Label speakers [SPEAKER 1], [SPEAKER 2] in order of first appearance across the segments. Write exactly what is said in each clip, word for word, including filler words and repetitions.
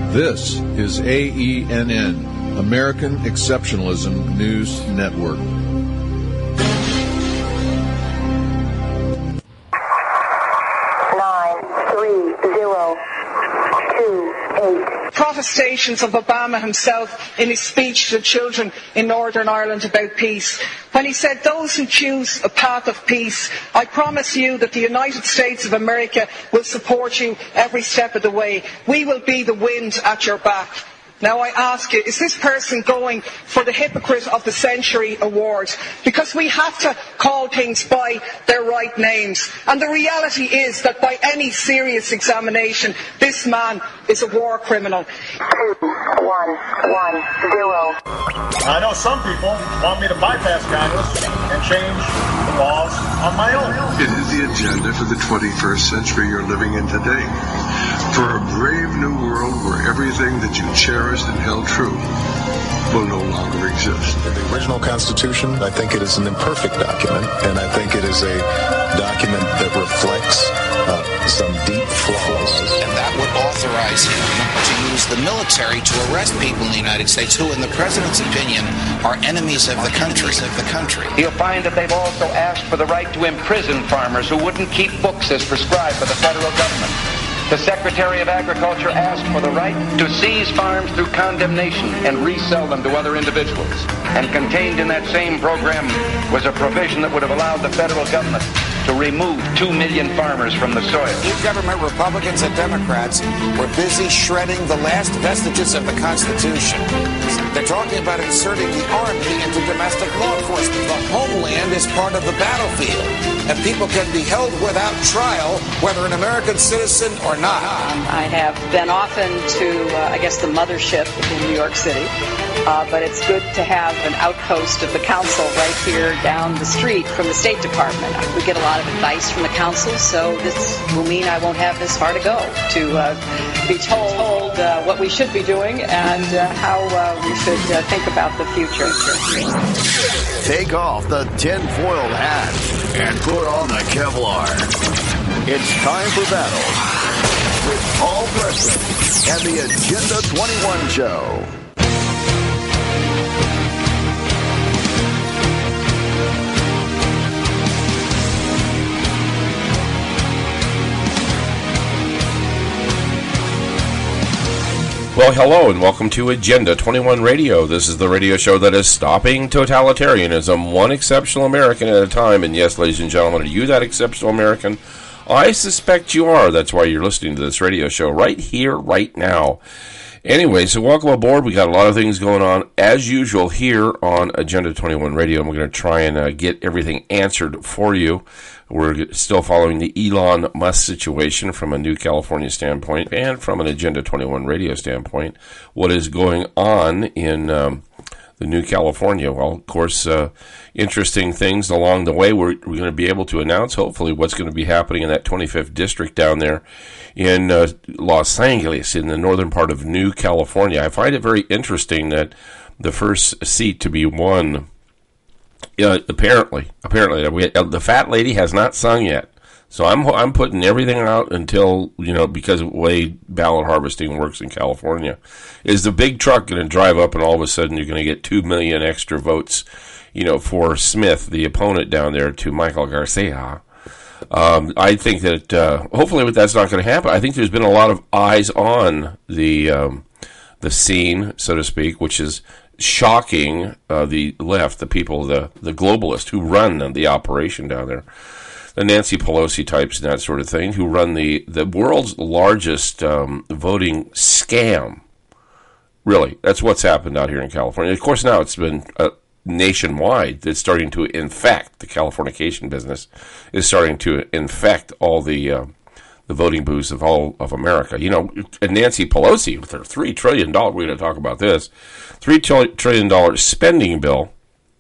[SPEAKER 1] This is A E N N, American Exceptionalism News Network.
[SPEAKER 2] Nine, three, zero, two, eight.
[SPEAKER 3] Protestations of Obama himself in his speech to children in Northern Ireland about peace, when he said, "Those who choose a path of peace, I promise you that the United States of America will support you every step of the way. We will be the wind at your back." Now I ask you, is this person going for the Hypocrite of the Century award? Because we have to call things by their right names. And the reality is that by any serious examination, this man is a war criminal.
[SPEAKER 2] Two, one, one, zero.
[SPEAKER 4] I know some people want me to bypass Congress and change the laws on my own.
[SPEAKER 5] It is the agenda for the twenty-first century you're living in today. For a brave new world where everything that you cherished and held true will no longer exist.
[SPEAKER 6] The original Constitution, I think it is an imperfect document, and I think it is a document that reflects uh, some deep flaws.
[SPEAKER 7] And that would authorize him to use the military to arrest people in the United States who, in the President's opinion, are enemies of the country. Of the country.
[SPEAKER 8] You'll find that they've also asked for the right to imprison farmers who wouldn't keep books as prescribed by the federal government. The Secretary of Agriculture asked for the right to seize farms through condemnation and resell them to other individuals. And contained in that same program was a provision that would have allowed the federal government to remove two million farmers from the soil.
[SPEAKER 7] New government, Republicans and Democrats, were busy shredding the last vestiges of the Constitution. They're talking about inserting the Army into domestic law enforcement. The homeland is part of the battlefield, and people can be held without trial, whether an American citizen or not.
[SPEAKER 9] I have been often to, uh, I guess, the mothership in New York City, uh, but it's good to have an outpost of the council right here down the street from the State Department. We get a lot of advice from the council, so this will mean I won't have this far to go to uh, be told uh, what we should be doing and uh, how uh, we should uh, think about the future.
[SPEAKER 10] Take off the tinfoil hat and put on the Kevlar. It's time for battle with Paul Preston and the Agenda twenty-one Show.
[SPEAKER 11] Well, hello and welcome to Agenda twenty-one Radio. This is the radio show that is stopping totalitarianism, one exceptional American at a time. And yes, ladies and gentlemen, are you that exceptional American? I suspect you are. That's why you're listening to this radio show right here, right now. Anyway, so welcome aboard. We got a lot of things going on, as usual, here on Agenda twenty-one Radio. And we're going to try and uh, get everything answered for you. We're still following the Elon Musk situation from a New California standpoint and from an Agenda twenty-one Radio standpoint. What is going on in um, the New California? Well, of course, uh, interesting things along the way. We're, we're going to be able to announce, hopefully, what's going to be happening in that twenty-fifth district down there in uh, Los Angeles, in the northern part of New California. I find it very interesting that the first seat to be won, uh, apparently, apparently, we, uh, the fat lady has not sung yet. So I'm I'm putting everything out until, you know, because of the way ballot harvesting works in California. Is the big truck going to drive up and all of a sudden you're going to get two million extra votes, you know, for Smith, the opponent down there, to Michael Garcia? Um, I think that uh, hopefully that's not going to happen. I think there's been a lot of eyes on the um, the scene, so to speak, which is shocking uh, the left, the people, the the globalists who run the operation down there. The Nancy Pelosi types and that sort of thing, who run the, the world's largest um, voting scam. Really, that's what's happened out here in California. Of course, now it's been uh, nationwide. It's starting to infect, the Californication business is starting to infect all the uh, the voting booths of all of America. You know, and Nancy Pelosi, with her three trillion dollars, we're going to talk about this, three trillion dollars spending bill.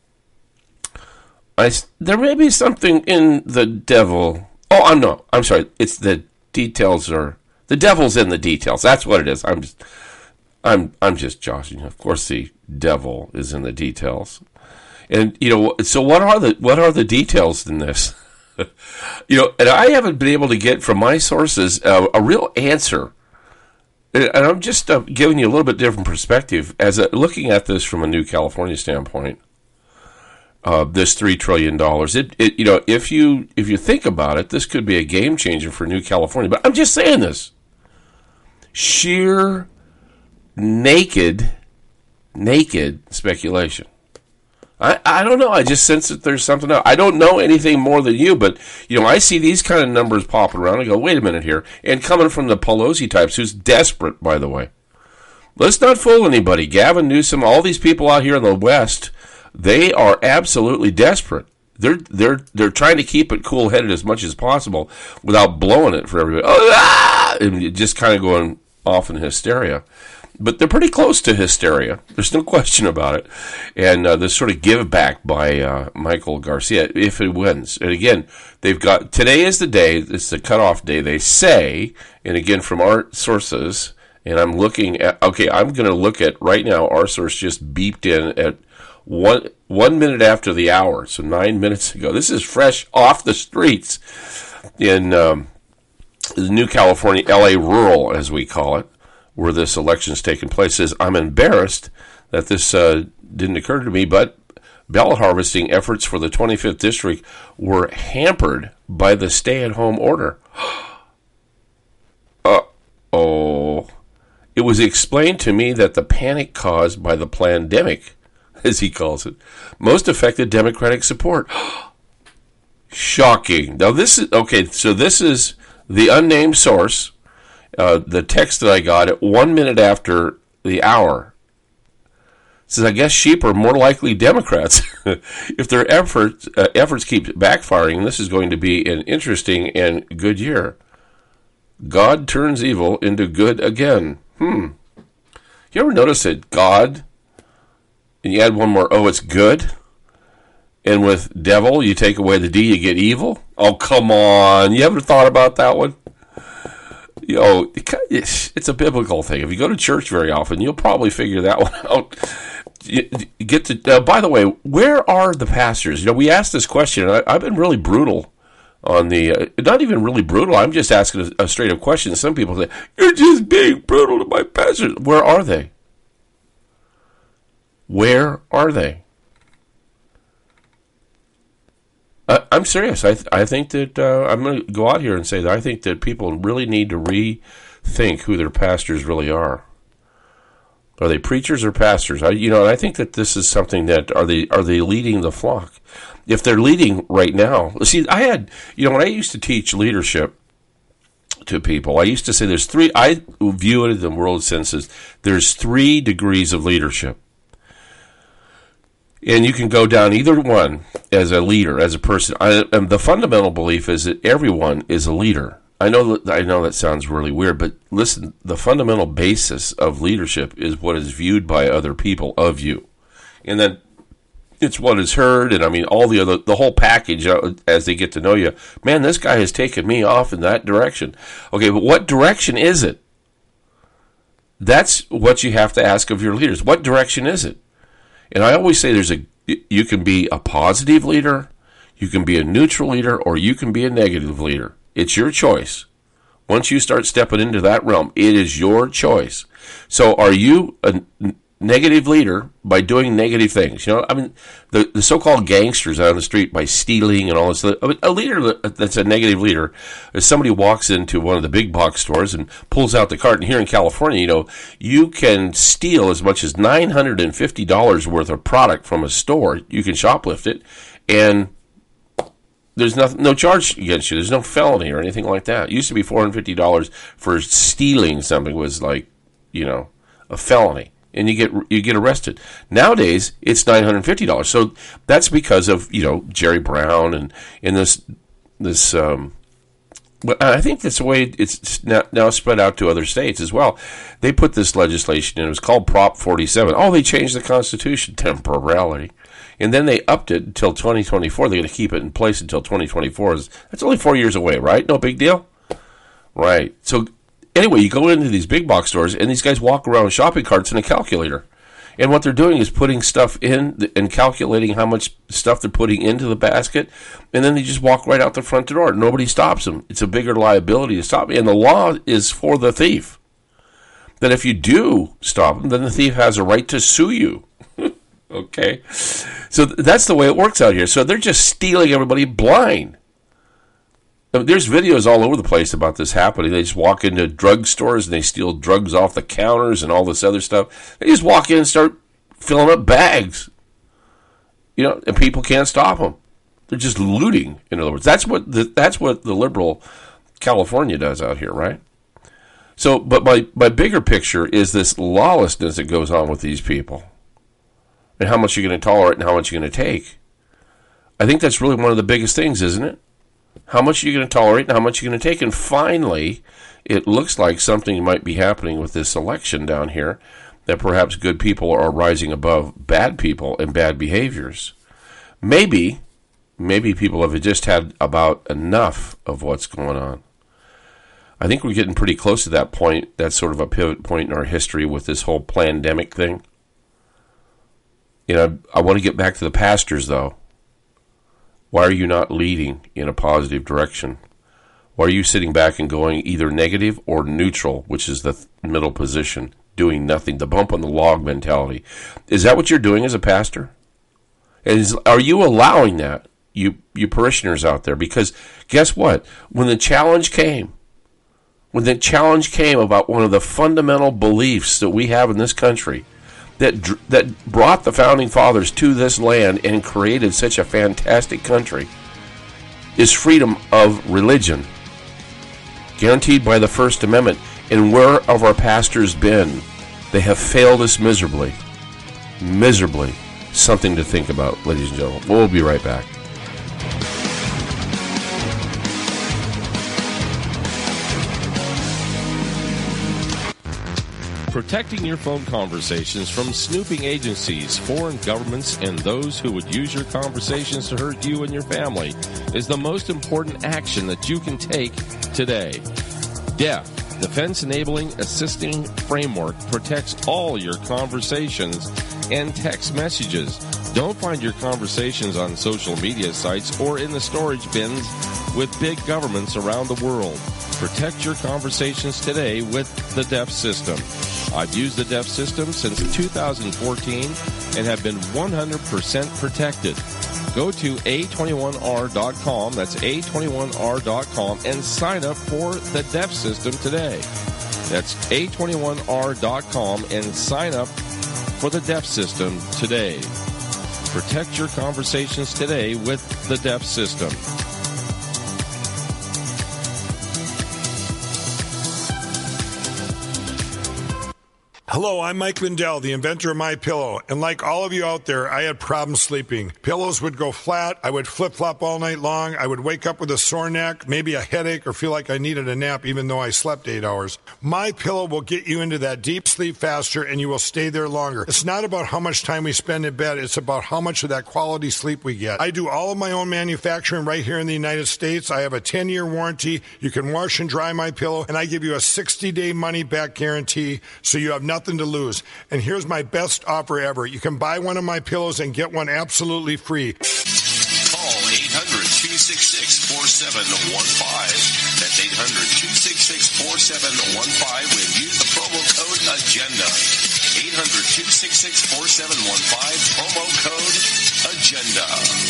[SPEAKER 11] I, there may be something in the devil. Oh, I'm no. I'm sorry. It's the details are the devil's in the details. That's what it is. I'm just, I'm, I'm just joshing. Of course, the devil is in the details. And you know, so what are the what are the details in this? You know, and I haven't been able to get from my sources uh, a real answer and I'm just uh, giving you a little bit different perspective as a, looking at this from a New California standpoint. Uh, this three trillion dollars. It, it, you know, if you if you think about it, this could be a game changer for New California. But I'm just saying this. Sheer naked, naked speculation. I, I don't know. I just sense that there's something else. I don't know anything more than you, but, you know, I see these kind of numbers popping around. I go, wait a minute here. And coming from the Pelosi types, who's desperate, by the way. Let's not fool anybody. Gavin Newsom, all these people out here in the West, they are absolutely desperate. They're they're they're trying to keep it cool-headed as much as possible without blowing it for everybody. Oh, ah! And just kind of going off in hysteria. But they're pretty close to hysteria. There's no question about it. And uh, this sort of give back by uh, Michael Garcia, if it wins. And again, they've got, today is the day, it's the cutoff day, they say, and again, from our sources, and I'm looking at, okay, I'm going to look at, right now, our source just beeped in at one one minute after the hour, so nine minutes ago. This is fresh off the streets in um, the New California, L A rural, as we call it, where this election's taking place. Says, I'm embarrassed that this uh, didn't occur to me, but ballot harvesting efforts for the twenty-fifth district were hampered by the stay-at-home order. Uh-oh. It was explained to me that the panic caused by the plandemic, as he calls it, most affected Democratic support. Shocking. Now this is, okay, so this is the unnamed source, uh, the text that I got at one minute after the hour. It says, I guess sheep are more likely Democrats. If their efforts, uh, efforts keep backfiring, this is going to be an interesting and good year. God turns evil into good again. Hmm. You ever notice that God, and you add one more, oh, it's good? And with devil, you take away the D, you get evil? Oh, come on. You ever thought about that one? You know, it's a biblical thing. If you go to church very often, you'll probably figure that one out. You get to, uh, by the way, where are the pastors? You know, we asked this question, and I, I've been really brutal on the, uh, not even really brutal, I'm just asking a, a straight up question. Some people say, you're just being brutal to my pastors. Where are they? Where are they? I, I'm serious. I th- I think that uh, I'm going to go out here and say that I think that people really need to rethink who their pastors really are. Are they preachers or pastors? I, you know, and I think that this is something that are they are they leading the flock? If they're leading right now, see, I had, you know, when I used to teach leadership to people, I used to say there's three. I view it in the world sense as there's three degrees of leadership. And you can go down either one as a leader, as a person. I, and the fundamental belief is that everyone is a leader. I know that I know that sounds really weird, but listen, the fundamental basis of leadership is what is viewed by other people of you. And then it's what is heard, and I mean, all the other, the whole package uh, as they get to know you. Man, this guy has taken me off in that direction. Okay, but what direction is it? That's what you have to ask of your leaders. What direction is it? And I always say there's a, you can be a positive leader, you can be a neutral leader, or you can be a negative leader. It's your choice. Once you start stepping into that realm, it is your choice. So are you a n- negative leader by doing negative things? You know, I mean, the, the so-called gangsters out on the street by stealing and all this. I mean, a leader that's a negative leader is somebody who walks into one of the big box stores and pulls out the cart. And here in California, you know, you can steal as much as nine hundred fifty dollars worth of product from a store. You can shoplift it, and there's no, no charge against you. There's no felony or anything like that. It used to be four hundred fifty dollars for stealing something was like, you know, a felony. And you get you get arrested. Nowadays, it's nine hundred fifty dollars. So that's because of, you know, Jerry Brown and, and this, this um, I think that's the way it's now, now spread out to other states as well. They put this legislation in. It was called Prop forty-seven. Oh, they changed the Constitution temporarily. And then they upped it until twenty twenty-four. They're going to keep it in place until twenty twenty-four. That's only four years away, right? No big deal? Right. So anyway, you go into these big box stores, and these guys walk around with shopping carts and a calculator. And what they're doing is putting stuff in and calculating how much stuff they're putting into the basket, and then they just walk right out the front door. Nobody stops them. It's a bigger liability to stop. And the law is for the thief. that if you do stop them, then the thief has a right to sue you. Okay? So that's the way it works out here. So they're just stealing everybody blind. I mean, there's videos all over the place about this happening. They just walk into drugstores and they steal drugs off the counters and all this other stuff. They just walk in and start filling up bags. You know, and people can't stop them. They're just looting, in other words. That's what the, that's what the liberal California does out here, right? So, but my, my bigger picture is this lawlessness that goes on with these people. And how much you're going to tolerate and how much you're going to take. I think that's really one of the biggest things, isn't it? How much are you going to tolerate and how much you're going to take? And finally, it looks like something might be happening with this election down here, that perhaps good people are rising above bad people and bad behaviors. Maybe, maybe people have just had about enough of what's going on. I think we're getting pretty close to that point. That's sort of a pivot point in our history with this whole pandemic thing. You know, I want to get back to the pastors, though. Why are you not leading in a positive direction? Why are you sitting back and going either negative or neutral, which is the th- middle position, doing nothing, the bump on the log mentality? Is that what you're doing as a pastor? Is, are you allowing that, you, you parishioners out there? Because guess what? When the challenge came, when the challenge came about one of the fundamental beliefs that we have in this country, that that brought the Founding Fathers to this land and created such a fantastic country, is freedom of religion, guaranteed by the First Amendment. And where have our pastors been? They have failed us miserably. Miserably. Something to think about, ladies and gentlemen. We'll be right back.
[SPEAKER 12] Protecting your phone conversations from snooping agencies, foreign governments, and those who would use your conversations to hurt you and your family is the most important action that you can take today. D E F, Defense Enabling Assisting Framework, protects all your conversations and text messages. Don't find your conversations on social media sites or in the storage bins with big governments around the world. Protect your conversations today with the D E F system. I've used the D E F system since two thousand fourteen and have been one hundred percent protected. Go to A twenty-one R dot com, that's A twenty-one R dot com, and sign up for the D E F system today. That's A twenty-one R dot com and sign up for the D E F system today. Protect your conversations today with the D E F system.
[SPEAKER 13] Hello, I'm Mike Lindell, the inventor of MyPillow, and like all of you out there, I had problems sleeping. Pillows would go flat, I would flip-flop all night long, I would wake up with a sore neck, maybe a headache, or feel like I needed a nap even though I slept eight hours. MyPillow will get you into that deep sleep faster, and you will stay there longer. It's not about how much time we spend in bed, it's about how much of that quality sleep we get. I do all of my own manufacturing right here in the United States. I have a ten-year warranty. You can wash and dry MyPillow, and I give you a sixty-day money-back guarantee, so you have nothing to lose. And here's my best offer ever. You can buy one of my pillows and get one absolutely free.
[SPEAKER 14] Call eight hundred, two six six, four seven one five. That's eight hundred, two six six, four seven one five and use the promo code AGENDA. eight hundred, two six six, four seven one five, promo code AGENDA.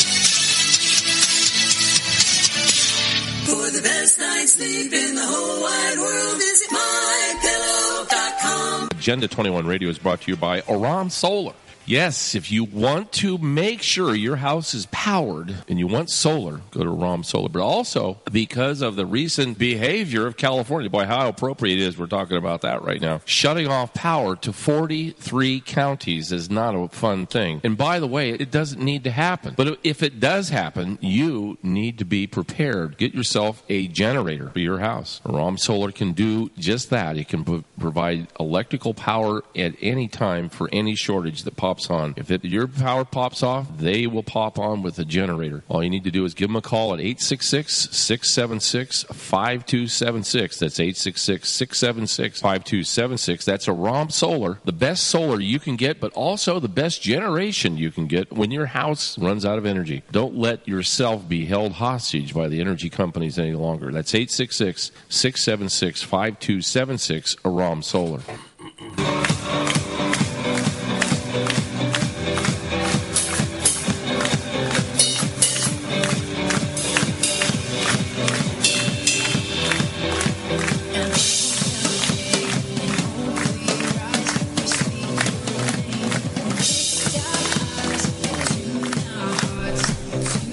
[SPEAKER 15] For the best night's sleep in the whole wide world, visit my pillow dot com.
[SPEAKER 12] Agenda twenty-one Radio is brought to you by Aram Solar. Yes, if you want to make sure your house is powered and you want solar, go to Aram Solar. But also, because of the recent behavior of California, boy, how appropriate it is we're talking about that right now. Shutting off power to forty-three counties is not a fun thing. And by the way, it doesn't need to happen. But if it does happen, you need to be prepared. Get yourself a generator for your house. Aram Solar can do just that. It can pro- provide electrical power at any time for any shortage that pops on. If it, your power pops off, they will pop on with a generator. All you need to do is give them a call at eight six six, six seven six, five two seven six. That's eight six six, six seven six, five two seven six. That's Aram Solar, the best solar you can get, but also the best generation you can get when your house runs out of energy. Don't let yourself be held hostage by the energy companies any longer. That's eight six six, six seven six, five two seven six, Aram Solar.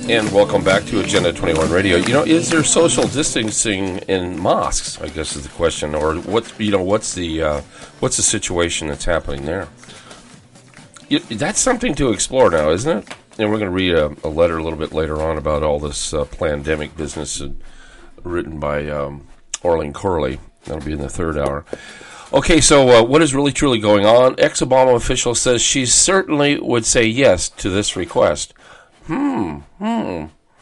[SPEAKER 11] And welcome back to Agenda twenty-one Radio. You know, is there social distancing in mosques? I guess is the question, or what? You know, what's the uh, what's the situation that's happening there? You, that's something to explore now, isn't it? And we're going to read a, a letter a little bit later on about all this uh, pandemic business, uh, written by um, Orlene Corley. That'll be in the third hour. Okay, so uh, what is really truly going on? Ex-Obama official says she certainly would say yes to this request. Hmm, hmm.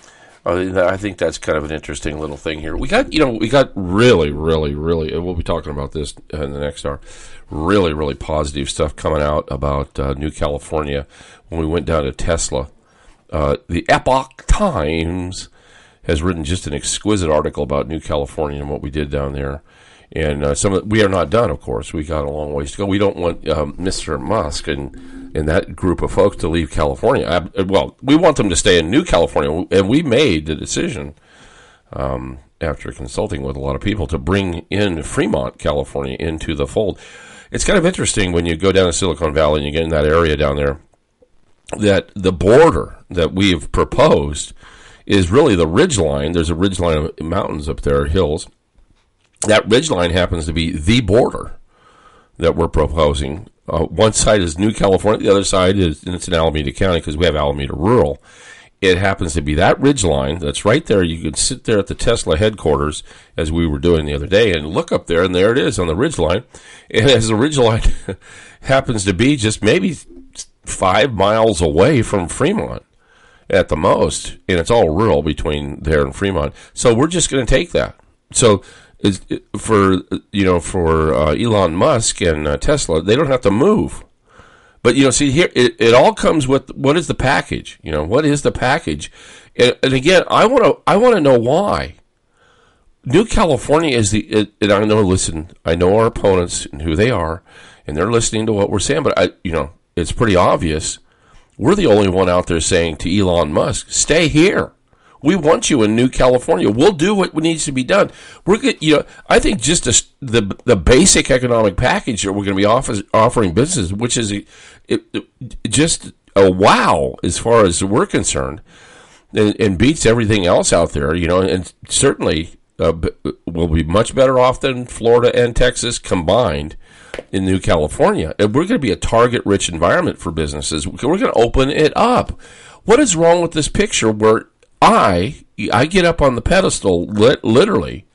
[SPEAKER 11] I think that's kind of an interesting little thing here. We got, you know, we got really, really, really, and we'll be talking about this in the next hour, really, really positive stuff coming out about uh, New California when we went down to Tesla. Uh, the Epoch Times has written just an exquisite article about New California and what we did down there. And uh, some of, we are not done, of course. We got a long ways to go. We don't want um, Mister Musk and, and that group of folks to leave California. I, well, we want them to stay in New California, and we made the decision um, after consulting with a lot of people to bring in Fremont, California, into the fold. It's kind of interesting when you go down to Silicon Valley and you get in that area down there, that the border that we've proposed is really the ridgeline. There's a ridgeline of mountains up there, hills. That ridgeline happens to be the border that we're proposing. Uh, one side is New California, the other side is, and it's in Alameda County because we have Alameda Rural. It happens to be that ridgeline that's right there. You can sit there at the Tesla headquarters, as we were doing the other day, and look up there, and there it is on the ridgeline. And as the ridgeline happens to be just maybe five miles away from Fremont at the most, and it's all rural between there and Fremont. So we're just going to take that. So is for you know for uh, Elon Musk and uh, Tesla, they don't have to move. But you know, see here, it, it all comes with what is the package? You know, what is the package? And, and again, I want to I want to know why. New California is the it, and I know. Listen, I know our opponents and who they are, and they're listening to what we're saying. But I, you know, it's pretty obvious. We're the only one out there saying to Elon Musk, "Stay here. We want you in New California. We'll do what needs to be done." We're good. You know, I think just a, the the basic economic package that we're going to be offer, offering businesses, which is a, it, it, just a wow as far as we're concerned, and, and beats everything else out there. You know, and certainly uh, will be much better off than Florida and Texas combined in New California. And we're going to be a target-rich environment for businesses. We're going to open it up. What is wrong with this picture where I I get up on the pedestal, lit, literally,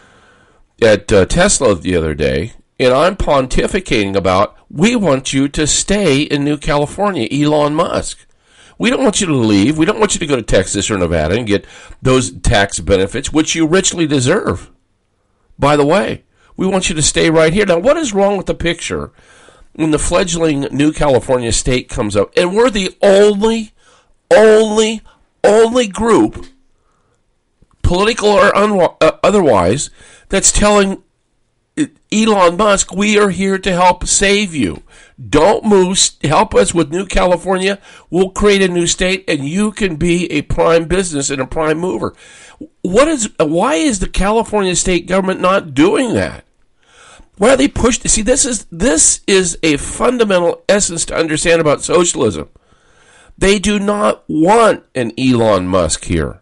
[SPEAKER 11] at uh, Tesla the other day, and I'm pontificating about, we want you to stay in New California, Elon Musk. We don't want you to leave. We don't want you to go to Texas or Nevada and get those tax benefits, which you richly deserve. By the way, we want you to stay right here. Now, what is wrong with the picture when the fledgling New California state comes up, and we're the only, only, only group, political or unwa- uh, otherwise, that's telling Elon Musk, we are here to help save you. Don't move. Help us with New California. We'll create a new state, and you can be a prime business and a prime mover. What is? Why is the California state government not doing that? Why are they pushed? See, this is this is a fundamental essence to understand about socialism. They do not want an Elon Musk here.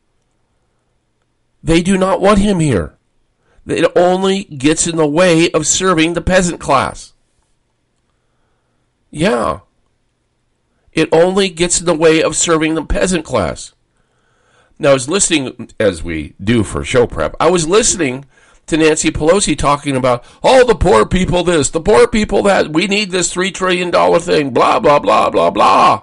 [SPEAKER 11] They do not want him here. It only gets in the way of serving the peasant class. Yeah. It only gets in the way of serving the peasant class. Now, I was listening, as we do for show prep, I was listening to Nancy Pelosi talking about, all oh, the poor people this, the poor people that, we need this three trillion dollars thing, blah, blah, blah, blah, blah.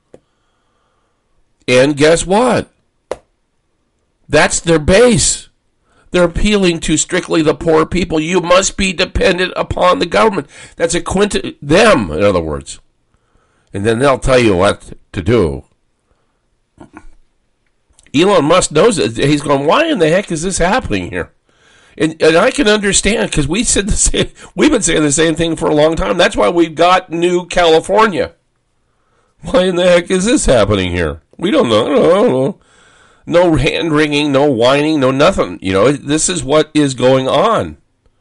[SPEAKER 11] And guess what? That's their base. They're appealing to strictly the poor people. You must be dependent upon the government. That's a quint them, in other words. And then they'll tell you what to do. Elon Musk knows it. He's going, why in the heck is this happening here? And, and I can understand, because we said the same, we've been saying the same thing for a long time. That's why we've got New California. Why in the heck is this happening here? We don't know. I don't know. No hand-wringing, no whining, no nothing. You know, this is what is going on.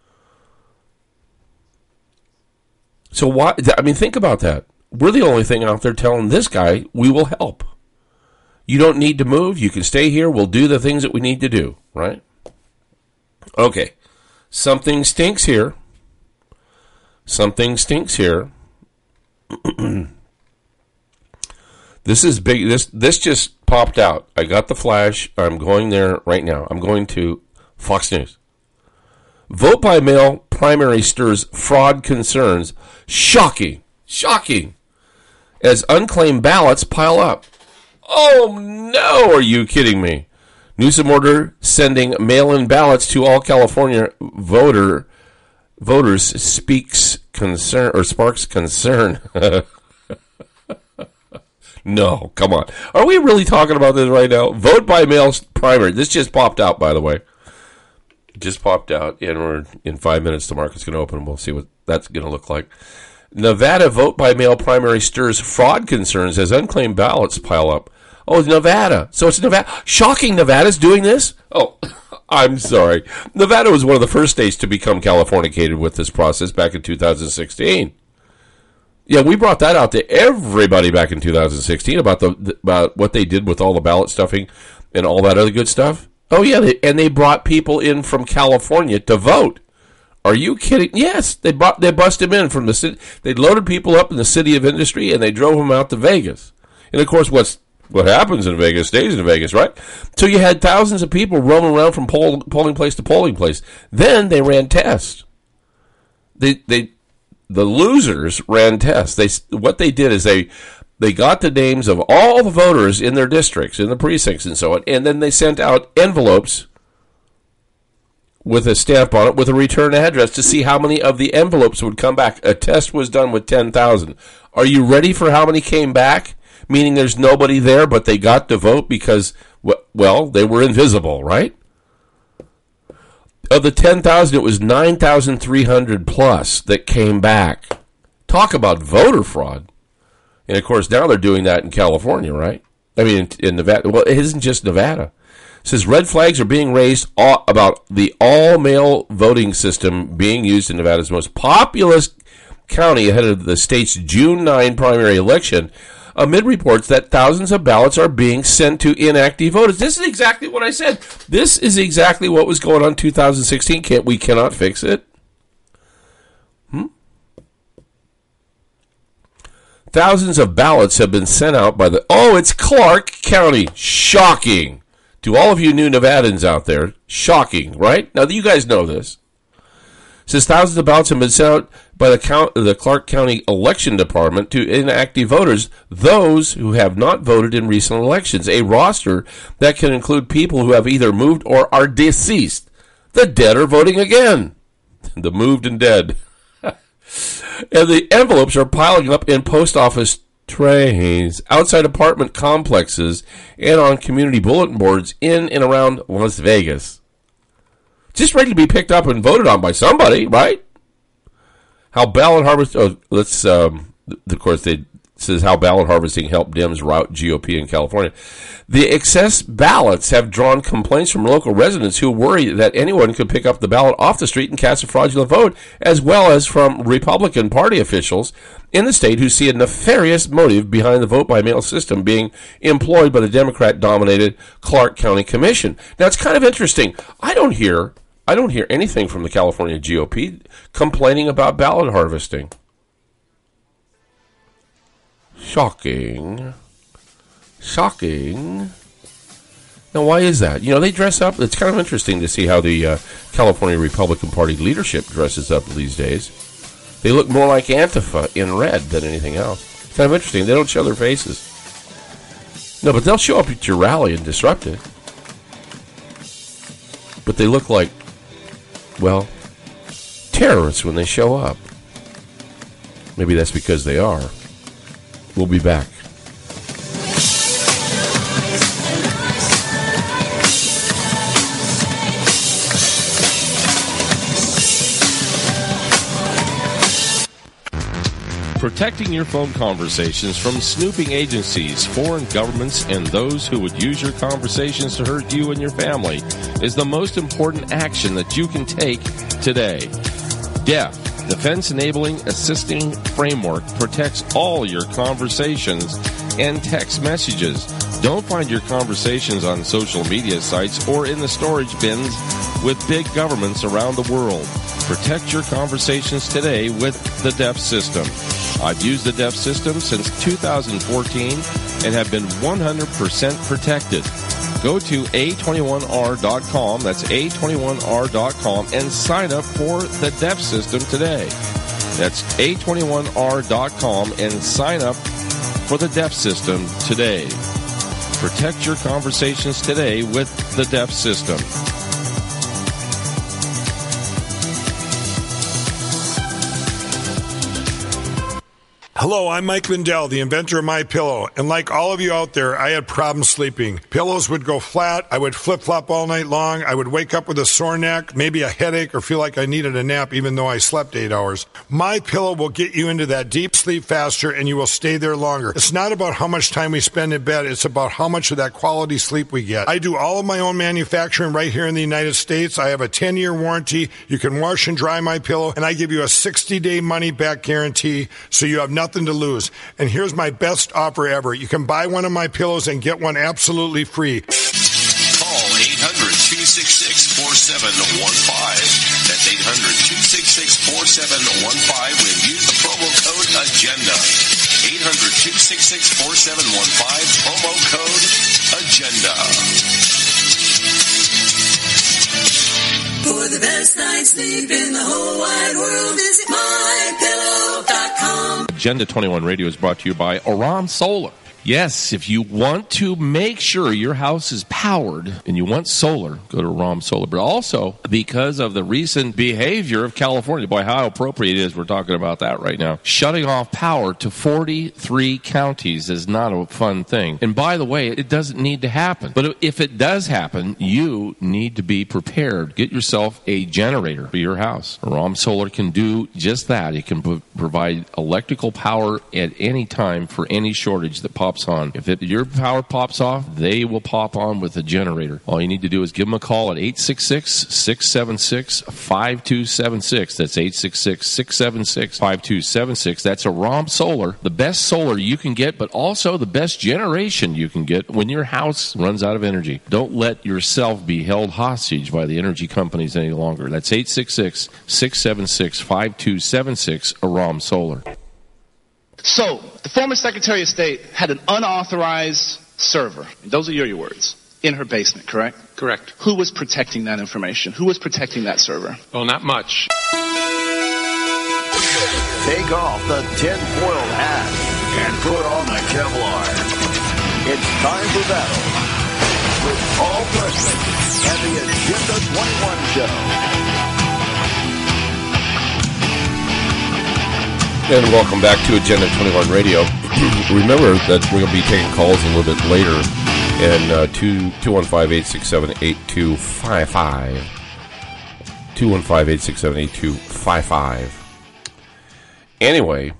[SPEAKER 11] So why? I mean, think about that. We're the only thing out there telling this guy we will help. You don't need to move. You can stay here. We'll do the things that we need to do, right? Okay. Something stinks here. Something stinks here. This is big. This this just popped out. I got the flash. I'm going there right now. I'm going to Fox News. Vote by mail primary stirs fraud concerns. Shocking. Shocking. As unclaimed ballots pile up. Oh, no. Are you kidding me? Newsom order sending mail-in ballots to all California voter voters speaks concern or sparks concern. No, come on. Are we really talking about this right now? Vote by mail primary. This just popped out, by the way. Just popped out, and we're in five minutes. The market's going to open, and we'll see what that's going to look like. Nevada vote by mail primary stirs fraud concerns as unclaimed ballots pile up. Oh, it's Nevada. So it's Nevada. Shocking, Nevada's doing this? Oh, I'm sorry. Nevada was one of the first states to become Californicated with this process back in two thousand sixteen. Yeah, we brought that out to everybody back in two thousand sixteen about the about what they did with all the ballot stuffing and all that other good stuff. Oh, yeah, they, and they brought people in from California to vote. Are you kidding? Yes, they brought they busted them in from the city. They loaded people up in the city of industry, and they drove them out to Vegas. And, of course, what's what happens in Vegas stays in Vegas, right? So you had thousands of people roaming around from poll, polling place to polling place. Then they ran tests. They they... The losers ran tests. They what they did is they they got the names of all the voters in their districts, in the precincts, and so on, and then they sent out envelopes with a stamp on it with a return address to see how many of the envelopes would come back. A test was done with ten thousand. Are you ready for how many came back? Meaning there's nobody there, but they got to vote because, well, they were invisible, right? Of the ten thousand, it was nine thousand three hundred plus that came back. Talk about voter fraud. And, of course, now they're doing that in California, right? I mean, in, in Nevada. Well, it isn't just Nevada. It says red flags are being raised all, about the all-mail voting system being used in Nevada's most populous county ahead of the state's June ninth primary election, amid reports that thousands of ballots are being sent to inactive voters. This is exactly what I said. This is exactly what was going on in two thousand sixteen. Can't, we cannot fix it. Hmm? Thousands of ballots have been sent out by the... Oh, it's Clark County. Shocking. To all of you new Nevadans out there, shocking, right? Now, you guys know this. It says thousands of ballots have been sent out by the, count, the Clark County Election Department to inactive voters, those who have not voted in recent elections, a roster that can include people who have either moved or are deceased. The dead are voting again. The moved and dead. And the envelopes are piling up in post office trays, outside apartment complexes, and on community bulletin boards in and around Las Vegas. Just ready to be picked up and voted on by somebody, right? How ballot harvest? Oh, let's. Um, of course, they says how ballot harvesting helped Dems rout G O P in California. The excess ballots have drawn complaints from local residents who worry that anyone could pick up the ballot off the street and cast a fraudulent vote, as well as from Republican Party officials in the state who see a nefarious motive behind the vote-by-mail system being employed by the Democrat-dominated Clark County Commission. Now, it's kind of interesting. I don't hear... I don't hear anything from the California G O P complaining about ballot harvesting. Shocking. Shocking. Now, why is that? You know, they dress up. It's kind of interesting to see how the uh, California Republican Party leadership dresses up these days. They look more like Antifa in red than anything else. It's kind of interesting. They don't show their faces. No, but they'll show up at your rally and disrupt it. But they look like, well, terrorists when they show up. Maybe that's because they are. We'll be back.
[SPEAKER 12] Protecting your phone conversations from snooping agencies, foreign governments, and those who would use your conversations to hurt you and your family is the most important action that you can take today. D E F, Defense Enabling Assisting Framework, protects all your conversations and text messages. Don't find your conversations on social media sites or in the storage bins with big governments around the world. Protect your conversations today with the D E F system. I've used the D E F system since two thousand fourteen and have been one hundred percent protected. Go to A twenty-one R dot com, that's A twenty-one R dot com, and sign up for the D E F system today. That's A twenty-one R dot com and sign up for the D E F system today. Protect your conversations today with the D E F system.
[SPEAKER 13] Hello, I'm Mike Lindell, the inventor of MyPillow, and like all of you out there, I had problems sleeping. Pillows would go flat, I would flip-flop all night long, I would wake up with a sore neck, maybe a headache, or feel like I needed a nap even though I slept eight hours. MyPillow will get you into that deep sleep faster and you will stay there longer. It's not about how much time we spend in bed, it's about how much of that quality sleep we get. I do all of my own manufacturing right here in the United States. I have a ten-year warranty. You can wash and dry MyPillow, and I give you a sixty-day money-back guarantee, so you have nothing to lose. And here's my best offer ever. You can buy one of my pillows and get one absolutely free.
[SPEAKER 14] Call eight hundred, two six six, four seven one five. That's eight hundred, two six six, four seven one five and use the promo code AGENDA. eight hundred, two six six, four seven one five, promo code AGENDA.
[SPEAKER 15] For the best night's sleep in the whole wide world, visit my pillow dot com.
[SPEAKER 12] Agenda twenty-one Radio is brought to you by Aram Solar. Yes, if you want to make sure your house is powered and you want solar, go to Aram Solar. But also, because of the recent behavior of California, boy, how appropriate it is we're talking about that right now. Shutting off power to forty-three counties is not a fun thing. And by the way, it doesn't need to happen. But if it does happen, you need to be prepared. Get yourself a generator for your house. Aram Solar can do just that. It can pro- provide electrical power at any time for any shortage that pops on. If it, your power pops off, they will pop on with a generator. All you need to do is give them a call at eight six six, six seven six, five two seven six. That's eight six six, six seven six, five two seven six. That's Aram Solar, the best solar you can get, but also the best generation you can get when your house runs out of energy. Don't let yourself be held hostage by the energy companies any longer. That's eight six six, six seven six, five two seven six, Aram Solar.
[SPEAKER 16] So, the former Secretary of State had an unauthorized server, those are your words, in her basement, correct?
[SPEAKER 17] Correct.
[SPEAKER 16] Who was protecting that information? Who was protecting that server?
[SPEAKER 17] Oh, not much.
[SPEAKER 10] Take off the tinfoil hat and put on the Kevlar. It's time for battle with Paul Preston and the Agenda twenty-one Show.
[SPEAKER 11] And welcome back to Agenda twenty-one Radio. Remember that we're going to be taking calls a little bit later, and uh, two one five, eight six seven, eight two five five. two one five, eight six seven, eight two five five. Anyway,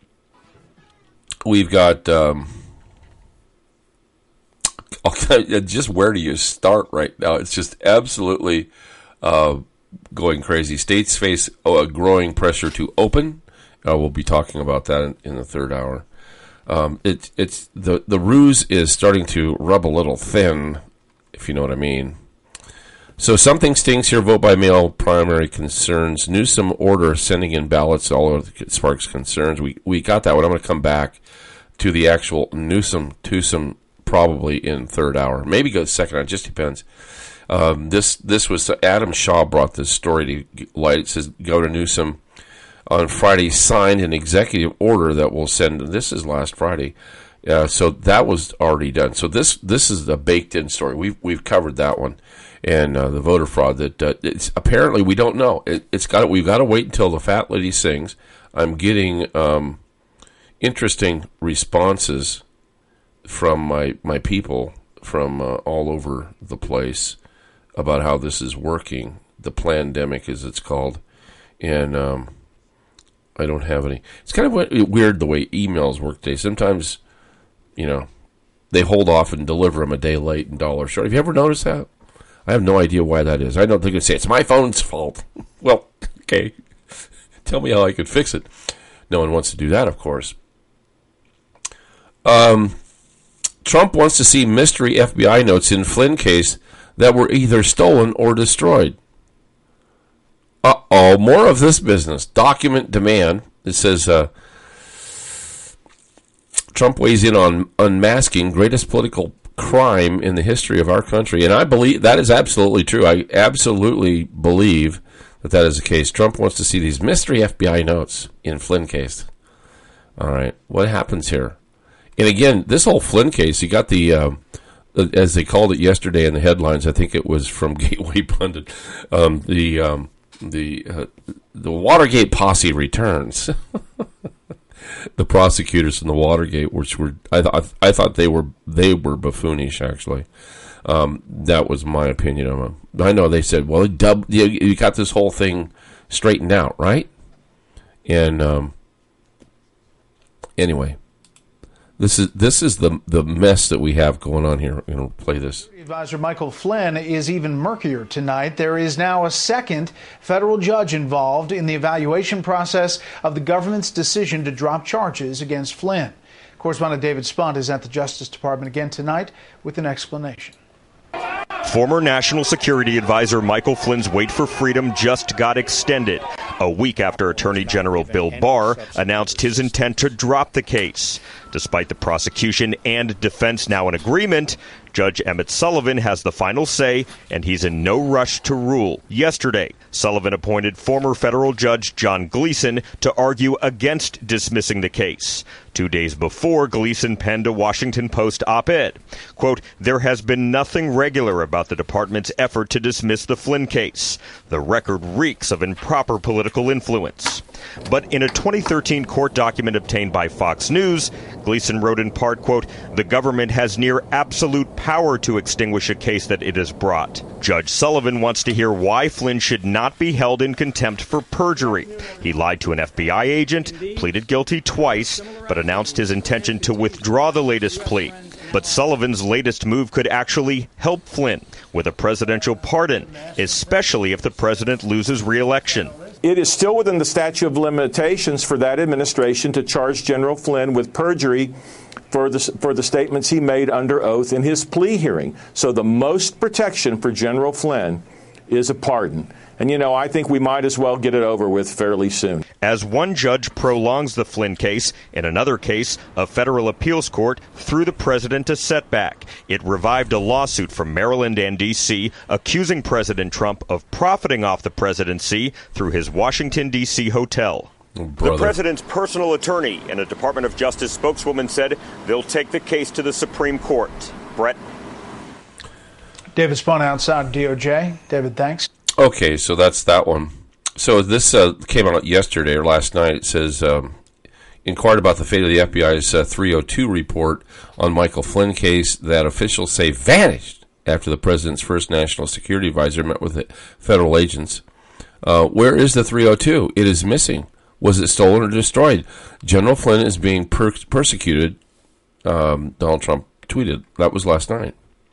[SPEAKER 11] we've got, um, just where do you start right now? It's just absolutely uh, going crazy. States face a growing pressure to open. Uh, we'll be talking about that in, in the third hour. Um, it, it's the the ruse is starting to rub a little thin, if you know what I mean. So something stinks here. Vote by mail primary concerns. Newsom order sending in ballots all over the sparks concerns. We we got that one. I'm going to come back to the actual Newsom twosome probably in third hour. Maybe go second hour. It just depends. Um, this this was Adam Shaw brought this story to light. It says Governor Newsom on Friday signed an executive order that will send, this is last Friday, uh, so that was already done. So this this is a baked-in story. We've we've covered that one, and uh, the voter fraud. That uh, it's apparently we don't know. It, it's got we've got to wait until the fat lady sings. I'm getting um, interesting responses from my my people from uh, all over the place about how this is working. The plandemic, as it's called, and um, I don't have any. It's kind of weird the way emails work today. Sometimes, you know, they hold off and deliver them a day late and dollar short. Have you ever noticed that? I have no idea why that is. I don't think it's say it's my phone's fault. Well, okay. Tell me how I could fix it. No one wants to do that, of course. Um, Trump wants to see mystery F B I notes in Flynn case that were either stolen or destroyed. Uh-oh, more of this business. Document demand. It says, uh, Trump weighs in on unmasking greatest political crime in the history of our country. And I believe that is absolutely true. I absolutely believe that that is the case. Trump wants to see these mystery F B I notes in Flynn case. All right, what happens here? And again, this whole Flynn case, you got the, uh, as they called it yesterday in the headlines, I think it was from Gateway Pundit, um, the um, the uh, the Watergate posse returns. The prosecutors in the Watergate, which were I thought I thought they were they were buffoonish actually. Um, that was my opinion of them. I know they said, well, dub, you, you got this whole thing straightened out, right? And um, anyway. This is this is the the mess that we have going on here. I'm going to play this.
[SPEAKER 17] Advisor Michael Flynn is even murkier tonight. There is now a second federal judge involved in the evaluation process of the government's decision to drop charges against Flynn. Correspondent David Spunt is at the Justice Department again tonight with an explanation.
[SPEAKER 18] Former National Security Advisor Michael Flynn's wait for freedom just got extended, a week after Attorney General Bill Barr announced his intent to drop the case. Despite the prosecution and defense now in agreement, Judge Emmett Sullivan has the final say, and he's in no rush to rule. Yesterday, Sullivan appointed former federal judge John Gleeson to argue against dismissing the case. Two days before, Gleeson penned a Washington Post op-ed. Quote, "There has been nothing regular about the department's effort to dismiss the Flynn case. The record reeks of improper political influence." But in a twenty thirteen court document obtained by Fox News, Gleeson wrote in part, quote, "The government has near absolute power to extinguish a case that it has brought." Judge Sullivan wants to hear why Flynn should not be held in contempt for perjury. He lied to an F B I agent, pleaded guilty twice, but announced his intention to withdraw the latest plea. But Sullivan's latest move could actually help Flynn with a presidential pardon, especially if the president loses re-election.
[SPEAKER 19] It is still within the statute of limitations for that administration to charge General Flynn with perjury for the, for the statements he made under oath in his plea hearing. So the most protection for General Flynn is a pardon. And, you know, I think we might as well get it over with fairly soon.
[SPEAKER 18] As one judge prolongs the Flynn case, in another case, a federal appeals court threw the president a setback. It revived a lawsuit from Maryland and D C accusing President Trump of profiting off the presidency through his Washington, D C hotel.
[SPEAKER 11] Oh,
[SPEAKER 18] the president's personal attorney and a Department of Justice spokeswoman said they'll take the case to the Supreme Court. Brett?
[SPEAKER 17] David Spunt outside D O J. David, thanks.
[SPEAKER 11] Okay, so that's that one. So this uh, came out yesterday or last night. It says, um, inquired about the fate of the F B I's uh, three oh two report on Michael Flynn case that officials say vanished after the president's first national security advisor met with the federal agents. Uh, where is the three oh two? It is missing. Was it stolen or destroyed? General Flynn is being per- persecuted, um, Donald Trump tweeted. That was last night.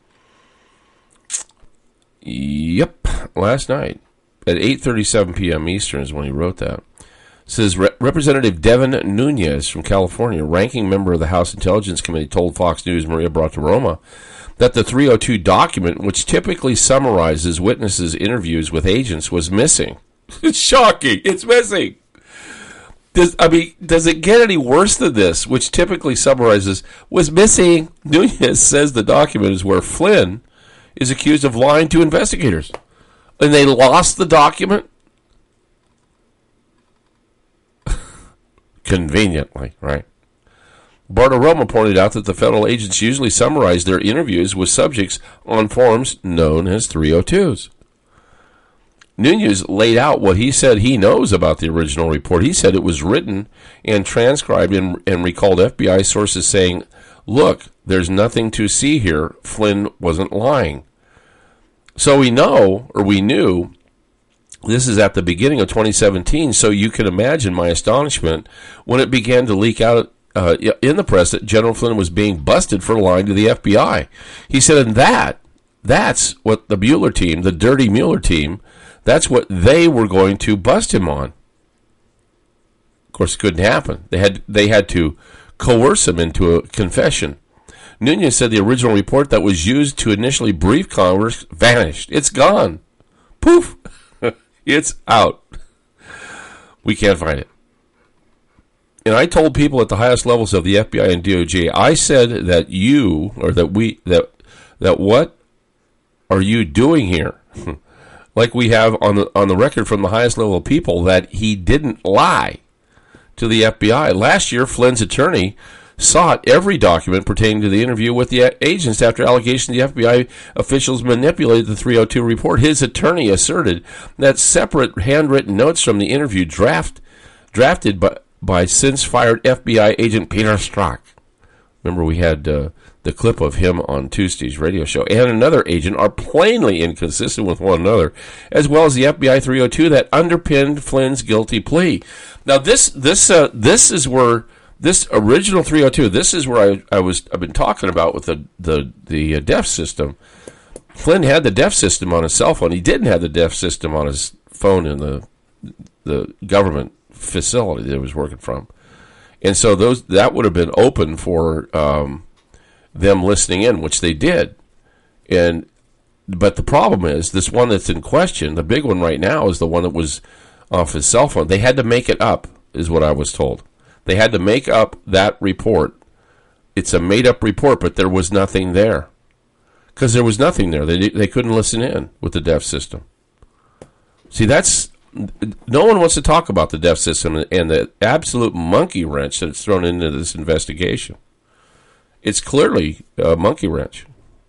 [SPEAKER 11] Yep, last night at eight thirty-seven p.m. Eastern is when he wrote that. It says Re- Representative Devin Nunes from California, ranking member of the House Intelligence Committee, told Fox News' Maria Bartiromo that the three oh two document, which typically summarizes witnesses' interviews with agents, was missing. It's shocking. It's missing. Does, I mean, does it get any worse than this, which typically summarizes, was missing? Nunes says the document is where Flynn is accused of lying to investigators. And they lost the document? Conveniently, right? Bartiromo pointed out that the federal agents usually summarize their interviews with subjects on forms known as three oh twos. Nunes laid out what he said he knows about the original report. He said it was written and transcribed and, and recalled F B I sources saying, look, there's nothing to see here. Flynn wasn't lying. So we know, or we knew, this is at the beginning of twenty seventeen, so you can imagine my astonishment when it began to leak out uh, in the press that General Flynn was being busted for lying to the F B I. He said, and that, that's what the Mueller team, the dirty Mueller team, that's what they were going to bust him on. Of course, it couldn't happen. They had they had to coerce him into a confession. Nunes said the original report that was used to initially brief Congress vanished. It's gone. Poof. It's out. We can't find it. And I told people at the highest levels of the F B I and D O J, I said that you, or that we, that that what are you doing here? Like we have on the on the record from the highest level of people that he didn't lie to the F B I. Last year, Flynn's attorney sought every document pertaining to the interview with the agents after allegations the F B I officials manipulated the three oh two report. His attorney asserted that separate handwritten notes from the interview draft drafted by, by since-fired F B I agent Peter Strzok. Remember, we had uh, the clip of him on Tuesday's radio show, and another agent are plainly inconsistent with one another, as well as the F B I three oh two that underpinned Flynn's guilty plea. Now, this this uh, this is where this original three oh two. This is where I I was I've been talking about with the the the uh, D E F system. Flynn had the D E F system on his cell phone. He didn't have the D E F system on his phone in the the government facility that he was working from. And so those that would have been open for um, them listening in, which they did. And but the problem is this one that's in question. The big one right now is the one that was off his cell phone. They had to make it up, is what I was told. They had to make up that report. It's a made-up report, but there was nothing there because there was nothing there. They they couldn't listen in with the D E F system. See, that's. No one wants to talk about the D E F system and the absolute monkey wrench that's thrown into this investigation. It's clearly a monkey wrench.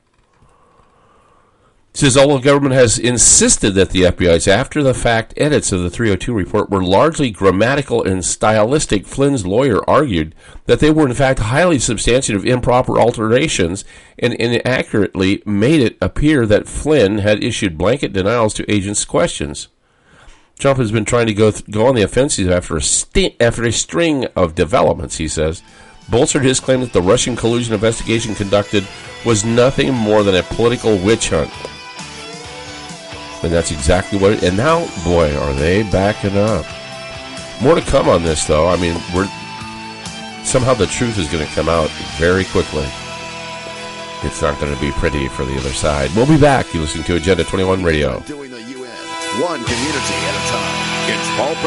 [SPEAKER 11] It says all the government has insisted that the F B I's after-the-fact edits of the three oh two report were largely grammatical and stylistic. Flynn's lawyer argued that they were in fact highly substantive improper alterations and inaccurately made it appear that Flynn had issued blanket denials to agents' questions. Trump has been trying to go th- go on the offensive after a, st- after a string of developments, he says, bolstered his claim that the Russian collusion investigation conducted was nothing more than a political witch hunt. And that's exactly what it is. And now, boy, are they backing up. More to come on this, though. I mean, we're somehow the truth is going to come out very quickly. It's not going to be pretty for the other side. We'll be back. You're listening to Agenda twenty-one Radio.
[SPEAKER 10] Doing the U N one community at a time. It's Paul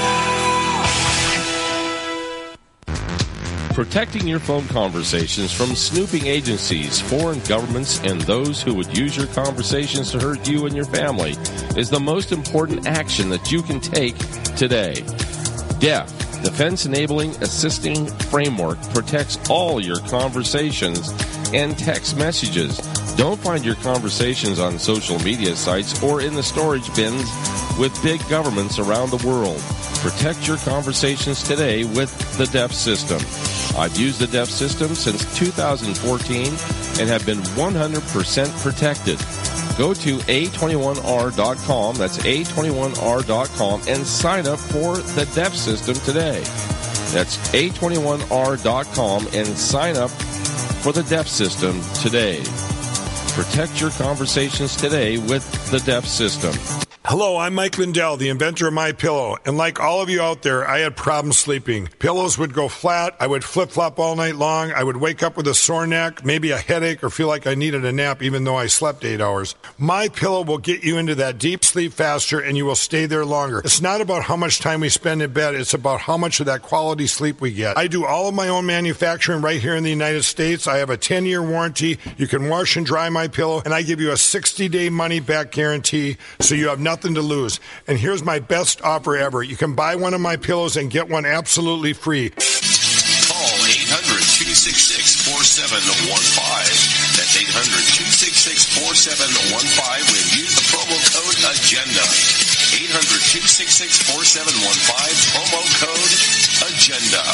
[SPEAKER 10] Preston.
[SPEAKER 12] Protecting your phone conversations from snooping agencies, foreign governments, and those who would use your conversations to hurt you and your family is the most important action that you can take today. D E F, Defense Enabling Assisting Framework, protects all your conversations and text messages. Don't find your conversations on social media sites or in the storage bins with big governments around the world. Protect your conversations today with the D E F system. I've used the D E F system since two thousand fourteen and have been one hundred percent protected. Go to A twenty-one R dot com, that's A twenty-one R dot com, and sign up for the D E F system today. That's A twenty-one R dot com and sign up for the D E F system today. Protect your conversations today with the D E F system.
[SPEAKER 13] Hello, I'm Mike Lindell, the inventor of MyPillow, and like all of you out there, I had problems sleeping. Pillows would go flat, I would flip-flop all night long, I would wake up with a sore neck, maybe a headache, or feel like I needed a nap even though I slept eight hours. MyPillow will get you into that deep sleep faster, and you will stay there longer. It's not about how much time we spend in bed, it's about how much of that quality sleep we get. I do all of my own manufacturing right here in the United States. I have a ten-year warranty. You can wash and dry my pillow, and I give you a sixty-day money-back guarantee, so you have nothing to lose. And here's my best offer ever. You can buy one of my pillows and get one absolutely free.
[SPEAKER 14] Call eight hundred, two six six, four seven one five. That's eight hundred, two six six, four seven one five when use the promo code AGENDA. eight hundred, two six six, four seven one five, promo code AGENDA.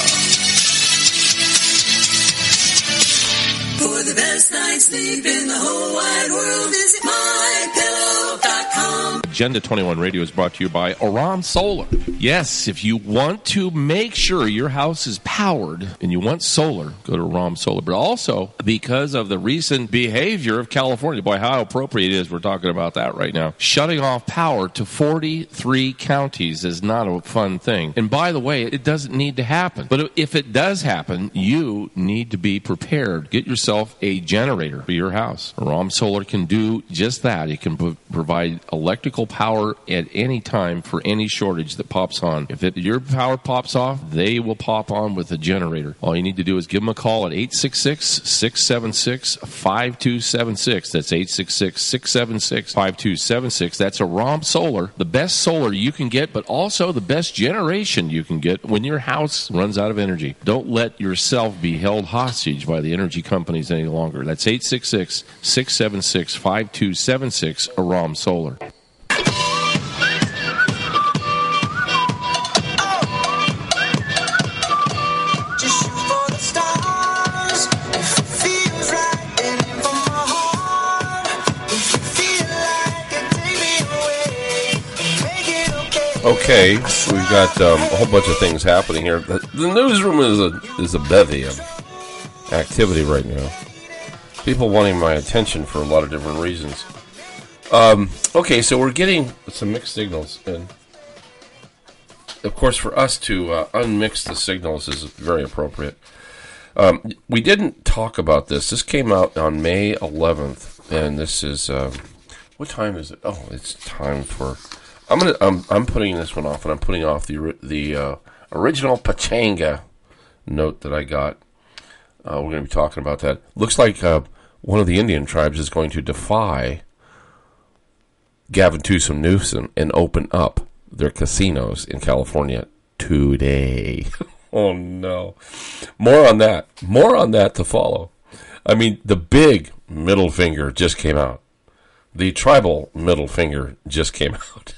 [SPEAKER 15] For the best night's sleep in the whole wide world, visit my pillow dot com.
[SPEAKER 12] Agenda twenty-one Radio is brought to you by Aram Solar. Yes, if you want to make sure your house is powered and you want solar, go to Aram Solar. But also, because of the recent behavior of California, boy, how appropriate it is we're talking about that right now. Shutting off power to forty-three counties is not a fun thing. And by the way, it doesn't need to happen. But if it does happen, you need to be prepared. Get yourself a generator for your house. Aram Solar can do just that. It can p- provide electrical power at any time for any shortage that pops on. If it, your power pops off, they will pop on with a generator. All you need to do is give them a call at eight six six, six seven six, five two seven six. That's eight six six, six seven six, five two seven six. That's Aram Solar. The best solar you can get, but also the best generation you can get when your house runs out of energy. Don't let yourself be held hostage by the energy companies any longer. That's eight six six, six seven six, five two seven six, Aram Solar.
[SPEAKER 11] Okay, we've got um, a whole bunch of things happening here. The, the newsroom is a is a bevy of activity right now. People wanting my attention for a lot of different reasons. Um, okay, so we're getting some mixed signals, and of course, for us to uh, unmix the signals is very appropriate. Um, we didn't talk about this. This came out on May eleventh, and this is um, what time is it? Oh, it's time for. I'm gonna. I'm, I'm putting this one off, and I'm putting off the the uh, original Pachanga note that I got. Uh, we're going to be talking about that. Looks like uh, one of the Indian tribes is going to defy Gavin Newsom Newsom and open up their casinos in California today. Oh no! More on that. More on that to follow. I mean, the big middle finger just came out. The tribal middle finger just came out.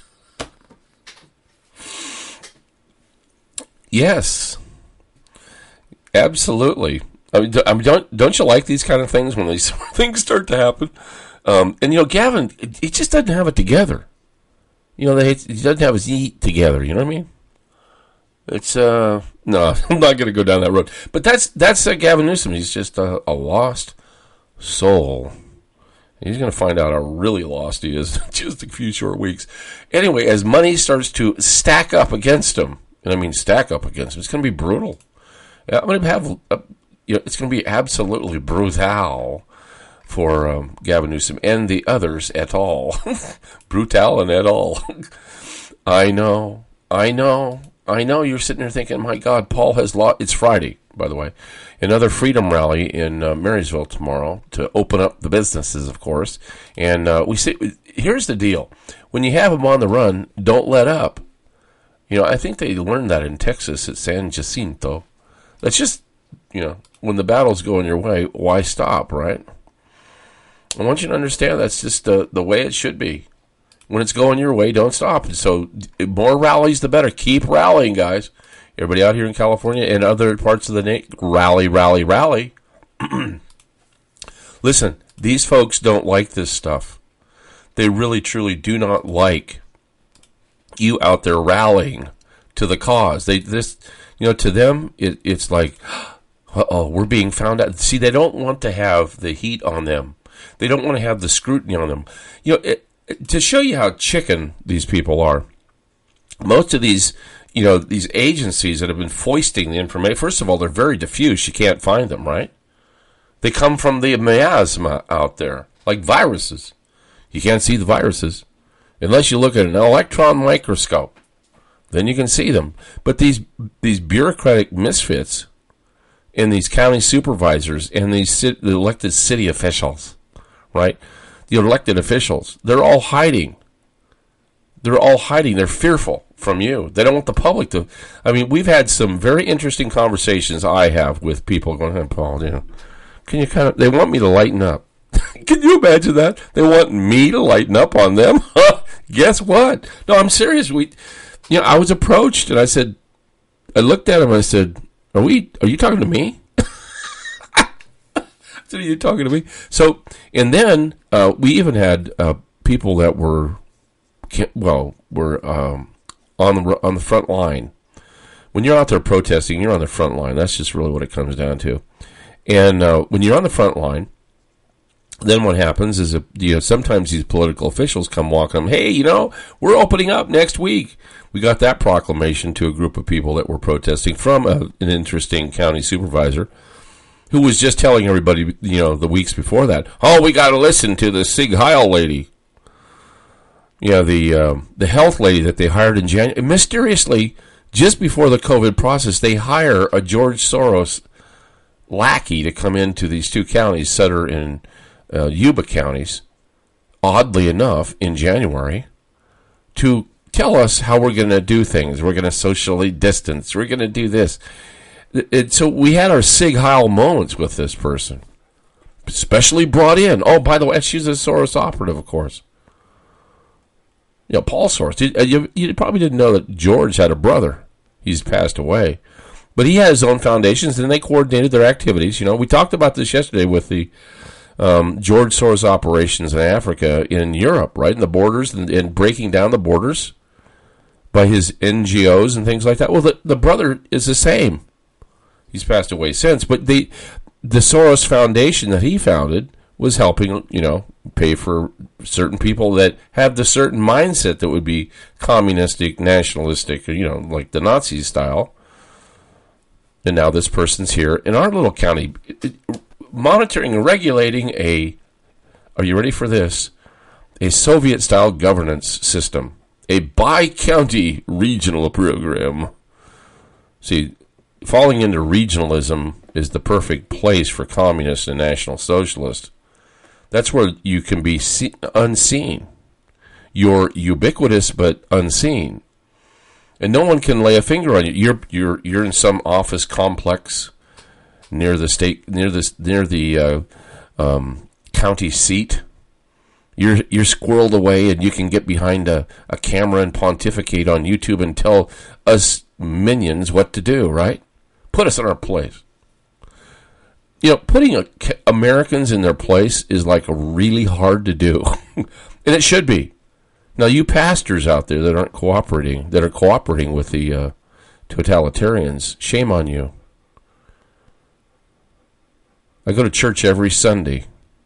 [SPEAKER 11] Yes, absolutely. I mean, don't don't you like these kind of things when these things start to happen? Um, and you know, Gavin, he just doesn't have it together. You know, they, he doesn't have his eat together. You know what I mean? It's uh, no, I'm not going to go down that road. But that's that's uh, Gavin Newsom. He's just a, a lost soul. He's going to find out how really lost he is in just a few short weeks. Anyway, as money starts to stack up against him. And I mean stack up against him. It's going to be brutal. I'm going to have, uh, you know, it's going to be absolutely brutal for um, Gavin Newsom and the others et al. Brutal and et al. I know, I know, I know. You're sitting there thinking, my God, Paul has lost. It's Friday, by the way. Another freedom rally in uh, Marysville tomorrow to open up the businesses, of course. And uh, we say, here's the deal: when you have them on the run, don't let up. You know, I think they learned that in Texas at San Jacinto. That's just, you know, when the battle's going your way, why stop, right? I want you to understand that's just the, the way it should be. When it's going your way, don't stop. And so more rallies, the better. Keep rallying, guys. Everybody out here in California and other parts of the nation, rally, rally, rally. Listen, these folks don't like this stuff. They really, truly do not like you out there rallying to the cause. They this, you know, to them it, it's like, uh-oh, we're being found out. See, they don't want to have the heat on them. They don't want to have the scrutiny on them. You know, it, it, to show you how chicken these people are, most of these, you know, these agencies that have been foisting the information, first of all, they're very diffuse. You can't find them, right? They come from the miasma out there, like viruses. You can't see the viruses unless you look at an electron microscope. Then you can see them. But these these bureaucratic misfits and these county supervisors and these the elected city officials, right? The elected officials, they're all hiding. They're all hiding. They're fearful from you. They don't want the public to. I mean, we've had some very interesting conversations I have with people going, hey, Paul, you know, can you kind of, they want me to lighten up. Can you imagine that? They want me to lighten up on them? Guess what? No, I'm serious. We, you know, I was approached and I said, I looked at him and I said, are we, are you talking to me? I said, are you talking to me? So, and then uh, we even had uh, people that were well, were um, on the on the front line. When you're out there protesting, you're on the front line. That's just really what it comes down to. And uh, when you're on the front line, then what happens is, a, you know, sometimes these political officials come walking, hey, you know, we're opening up next week. We got that proclamation to a group of people that were protesting from a, an interesting county supervisor who was just telling everybody, you know, the weeks before that, oh, we got to listen to the Sig Heil lady. You know, the, um, the health lady that they hired in January. Mysteriously, just before the COVID process, they hire a George Soros lackey to come into these two counties, Sutter and uh, Yuba counties, oddly enough, in January, to tell us how we're going to do things. We're going to socially distance. We're going to do this. It, it, so we had our Sig Heil moments with this person, especially brought in. Oh, by the way, she's a Soros operative, of course. You know, Paul Soros. You, you probably didn't know that George had a brother. He's passed away. But he had his own foundations, and they coordinated their activities. You know, we talked about this yesterday with the um, George Soros operations in Africa, in Europe, right, in the borders, and, and breaking down the borders by his N G Os and things like that. Well, the, the brother is the same. He's passed away since. But the, the Soros Foundation that he founded was helping, you know, pay for certain people that have the certain mindset that would be communistic, nationalistic, you know, like the Nazi style. And now this person's here in our little county, monitoring and regulating a, are you ready for this? A Soviet-style governance system. A bi-county regional program. See, falling into regionalism is the perfect place for communists and national socialists. That's where you can be see- unseen. You're ubiquitous but unseen. And no one can lay a finger on you. You're you're you're in some office complex near the state near the near the uh, um, county seat. You're you're squirreled away, and you can get behind a, a camera and pontificate on YouTube and tell us minions what to do. Right? Put us in our place. You know, putting a, Americans in their place is like really hard to do, and it should be. Now, you pastors out there that aren't cooperating, that are cooperating with the uh, totalitarians, shame on you. I go to church every Sunday.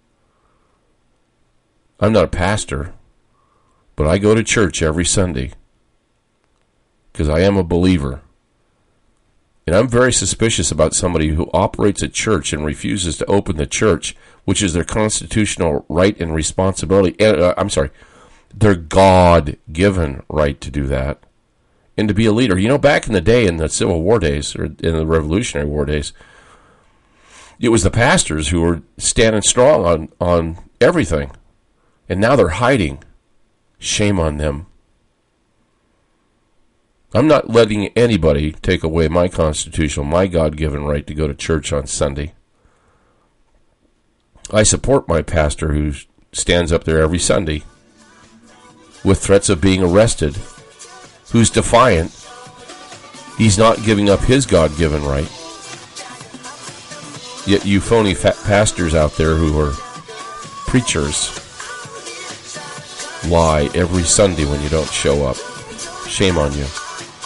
[SPEAKER 11] I'm not a pastor, but I go to church every Sunday because I am a believer. And I'm very suspicious about somebody who operates a church and refuses to open the church, which is their constitutional right and responsibility. Uh, I'm sorry. Their God-given right to do that and to be a leader. You know, back in the day, in the Civil War days, or in the Revolutionary War days, it was the pastors who were standing strong on, on everything. And now they're hiding. Shame on them. I'm not letting anybody take away my constitutional, my God-given right to go to church on Sunday. I support my pastor who stands up there every Sunday with threats of being arrested, who's defiant. He's not giving up his God-given right. Yet you phony fat pastors out there who are preachers lie every Sunday when you don't show up. Shame on you.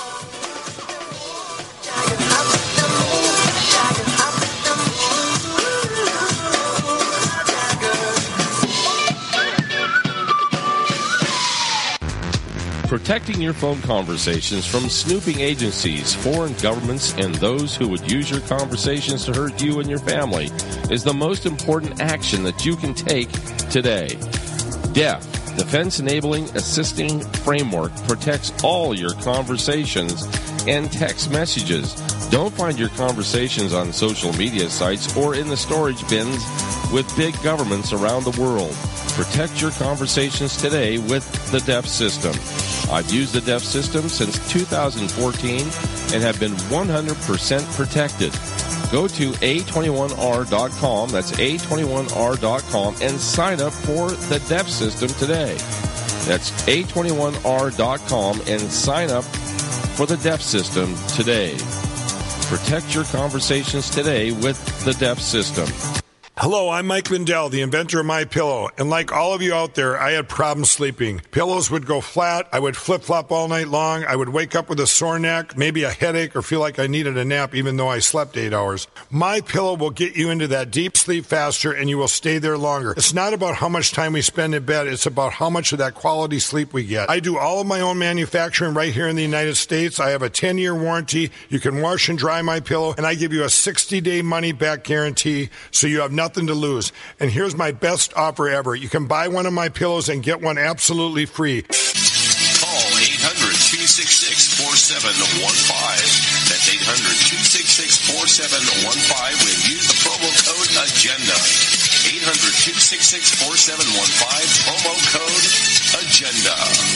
[SPEAKER 12] Protecting your phone conversations from snooping agencies, foreign governments, and those who would use your conversations to hurt you and your family is the most important action that you can take today. D E F, Defense Enabling Assisting Framework, protects all your conversations and text messages. Don't find your conversations on social media sites or in the storage bins with big governments around the world. Protect your conversations today with the D E F system. I've used the D E F system since two thousand fourteen and have been one hundred percent protected. Go to A twenty-one R dot com, that's A twenty-one R dot com, and sign up for the D E F system today. That's A twenty-one R dot com and sign up for the D E F system today. Protect your conversations today with the D E F system.
[SPEAKER 13] Hello, I'm Mike Lindell, the inventor of MyPillow, and like all of you out there, I had problems sleeping. Pillows would go flat, I would flip-flop all night long, I would wake up with a sore neck, maybe a headache, or feel like I needed a nap even though I slept eight hours. MyPillow will get you into that deep sleep faster, and you will stay there longer. It's not about how much time we spend in bed, it's about how much of that quality sleep we get. I do all of my own manufacturing right here in the United States. I have a ten-year warranty. You can wash and dry MyPillow, and I give you a sixty-day money-back guarantee, so you have nothing to lose. And here's my best offer ever. You can buy one of my pillows and get one absolutely free.
[SPEAKER 14] Call eight hundred, two six six, four seven one five. That's eight hundred, two six six, four seven one five when use the promo code AGENDA. eight hundred, two six six, four seven one five, promo code AGENDA.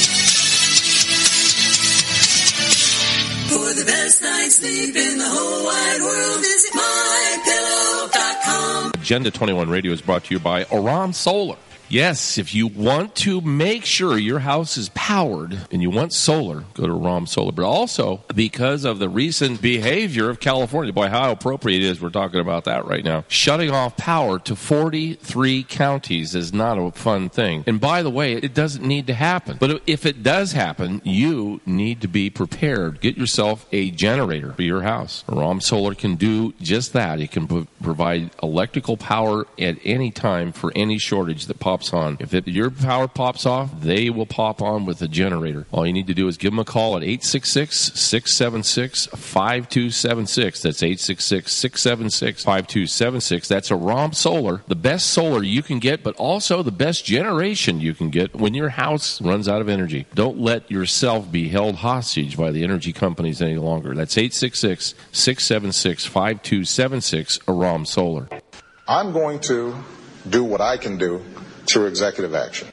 [SPEAKER 15] For the best night's sleep in the whole wide world, visit my pillow dot com.
[SPEAKER 12] Agenda twenty-one Radio is brought to you by Aram Solar. Yes, if you want to make sure your house is powered and you want solar, go to Aram Solar. But also, because of the recent behavior of California, boy, how appropriate it is we're talking about that right now. Shutting off power to forty-three counties is not a fun thing. And by the way, it doesn't need to happen. But if it does happen, you need to be prepared. Get yourself a generator for your house. Aram Solar can do just that. It can pro- provide electrical power at any time for any shortage that pops on. If it, your power pops off, they will pop on with a generator. All you need to do is give them a call at eight six six, six seven six, five two seven six. That's eight six six, six seven six, five two seven six. That's Aram Solar, the best solar you can get, but also the best generation you can get when your house runs out of energy. Don't let yourself be held hostage by the energy companies any longer. That's eight six six, six seven six, five two seven six, Aram Solar.
[SPEAKER 20] I'm going to do what I can do through executive action.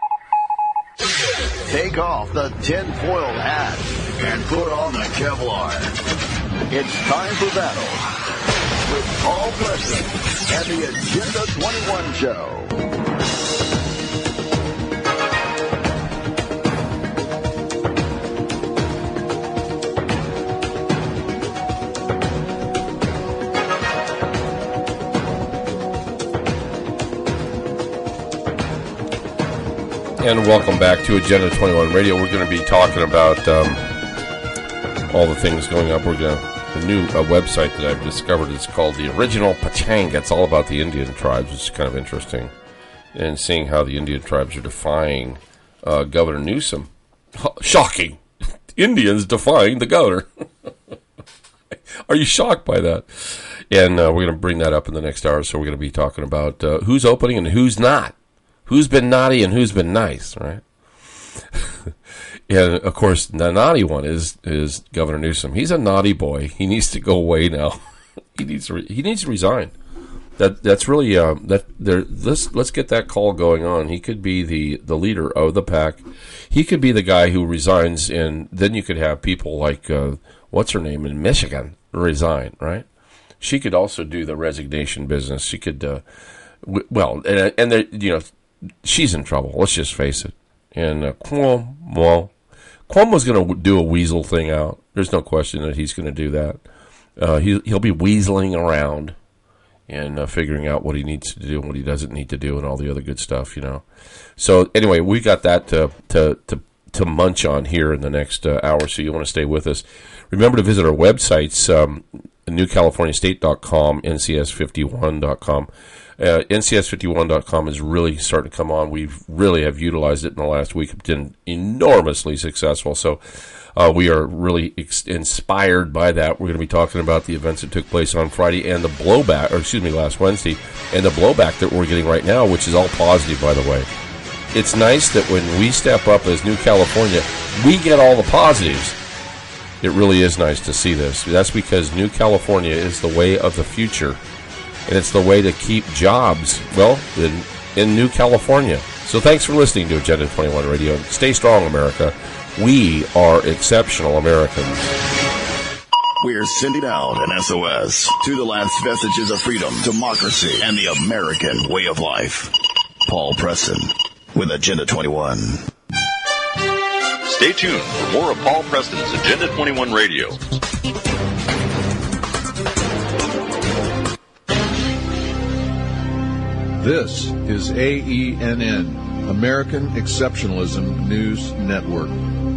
[SPEAKER 10] Take off the tinfoil hat and put on the Kevlar. It's time for battle with Paul Preston and the Agenda twenty-one Show.
[SPEAKER 11] And welcome back to Agenda twenty-one Radio. We're going to be talking about um, all the things going up. We're going to the new uh, website that I've discovered is called the Original Pachanga. It's all about the Indian tribes, which is kind of interesting, and seeing how the Indian tribes are defying uh, Governor Newsom. Shocking! Indians defying the governor. Are you shocked by that? And uh, we're going to bring that up in the next hour. So we're going to be talking about uh, who's opening and who's not. Who's been naughty and who's been nice, right? And, of course, the naughty one is is Governor Newsom. He's a naughty boy. He needs to go away now. he needs to re- he needs to resign. That that's really uh, that there. Let's let's get that call going on. He could be the, the leader of the pack. He could be the guy who resigns, and then you could have people like uh, what's her name in Michigan resign, right? She could also do the resignation business. She could, uh, w- well, and and there, you know. She's in trouble. Let's just face it. And uh, Cuomo, well, Cuomo's going to do a weasel thing out. There's no question that he's going to do that. Uh, he, he'll be weaseling around and uh, figuring out what he needs to do and what he doesn't need to do and all the other good stuff, you know. So anyway, we got that to to to, to munch on here in the next uh, hour. So you want to stay with us. Remember to visit our websites, um, new california state dot com, N C S fifty-one dot com. Uh, N C S fifty-one dot com is really starting to come on. We really have utilized it in the last week. It's been enormously successful. So uh, we are really ex- inspired by that. We're going to be talking about the events that took place on Friday and the blowback, or excuse me, last Wednesday, and the blowback that we're getting right now, which is all positive, by the way. It's nice that when we step up as New California, we get all the positives. It really is nice to see this. That's because New California is the way of the future. And it's the way to keep jobs, well, in, in New California. So thanks for listening to Agenda twenty-one Radio. Stay strong, America. We are exceptional Americans.
[SPEAKER 10] We're sending out an S O S to the last vestiges of freedom, democracy, and the American way of life. Paul Preston with Agenda twenty-one.
[SPEAKER 21] Stay tuned for more of Paul Preston's Agenda twenty-one Radio.
[SPEAKER 1] This is A E N N, American Exceptionalism News Network.